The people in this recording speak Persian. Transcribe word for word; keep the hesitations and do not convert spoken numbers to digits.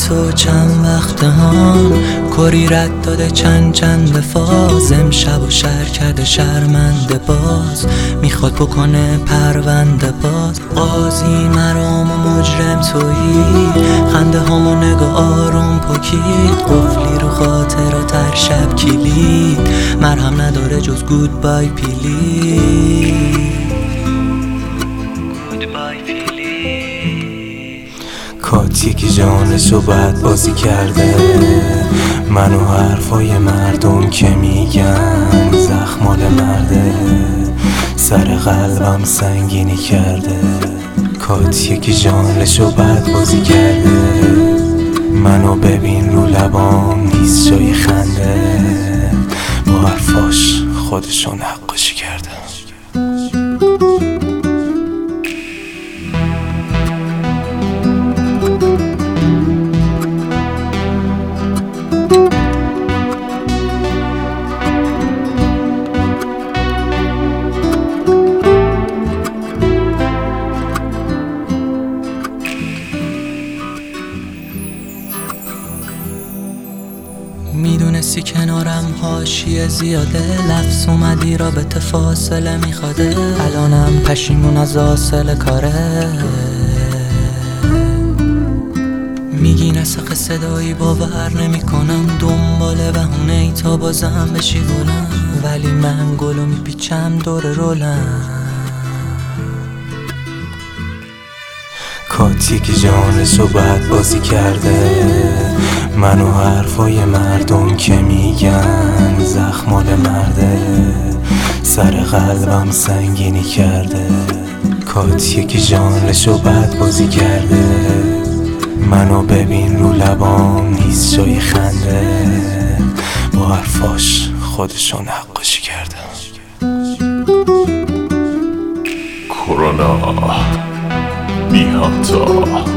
تو چند وقت هم کری رد داده چند چند فاز، امشب و شهر کرده شرمنده باز، میخواد بکنه پرونده باز. قاضی مرام و مجرم تویی، خنده همو نگاه آروم پکید، قفلی رو خاطرات هر شب کلید، مرهم نداره جز گود بای پیلی. کاتی که جانشو بد بازی کرده، منو حرفای مردم که میگن زخمال مرده، سر قلبم سنگینی کرده. کاتی که جانشو بد بازی کرده، منو ببین رو لبام نیست جای خنده، با حرفاش خودشو نقاشی کرده. میدونستی کنارم حاشیه زیاده، لفظ اومدی رابطه فاصله میخواده، الانم پشیمون از حاصل کاره. میگی نسخ صدایی باور نمی کنم، دنبال بهونه ای تا بازم بشی گلم، ولی من گلو میپیچم دور رولم. کاتی که جانشو بد بازی کرده، منو حرفای مردم که میگن زخمال مرده، سر قلبم سنگینی کرده. کاتی که جانشو بد بازی کرده، منو ببین رو لبام نیست جای خنده، با حرفاش خودشو نقاشی کرده. کرونا بی همتا